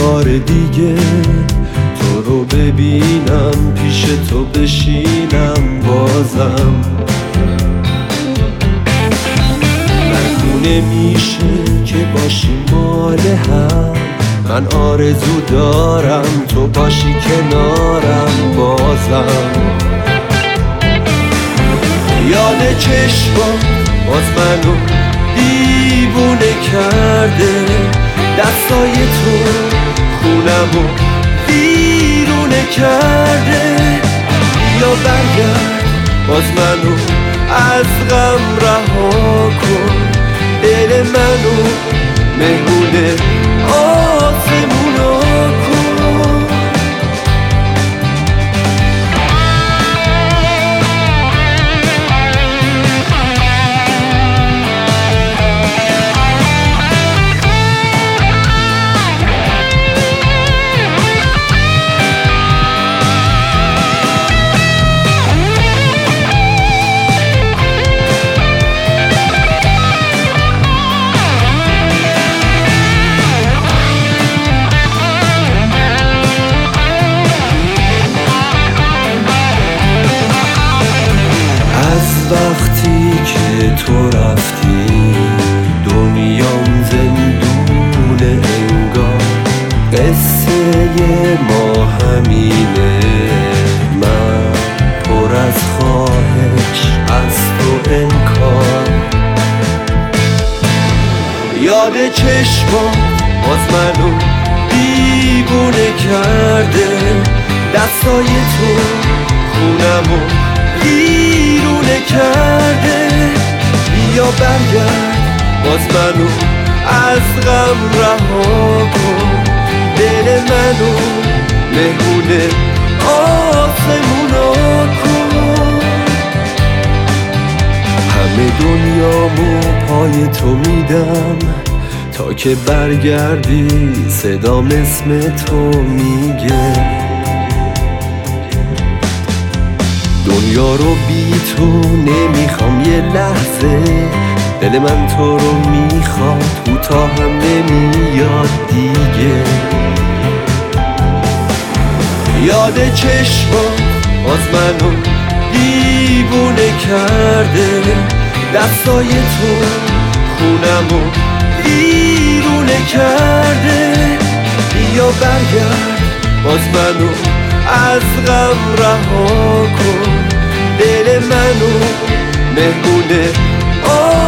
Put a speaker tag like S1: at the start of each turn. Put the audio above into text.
S1: بار دیگه تو رو ببینم، پیش تو بشینم بازم. نگونه میشه که باشی مال هم، من آرزو دارم تو باشی کنارم بازم. یاد چشمات باز منو دیوونه کرده، دستای تو خونمو ویرونه کرده. یا برگرد باز منو از غم رها کن، دل منو مهمون آسمونا کن. وقتی که تو رفتی دنیام زندونه انگار، قصه ما همینه. من پر از خواهش از تو انکار. یاد چشمات باز منو دیوونه کرده، دستای تو خونمو ویرونه کرده. یا برگرد باز منو از غم رها کن، دل منو مهمون آسمونا کن. همه دنیامو پای تو میدم، تا که برگردی صدام اسم تو میگه. دنیا رو بی تو نمیخوام یه لحظه، دل من تو رو میخواد کوتاهم نمیاد دیگه. یاد چشمات باز منو دیوونه کرده، دستای تو خونمو ویرونه کرده. یا برگرد باز منو از غم رها کن، دل منو مهمون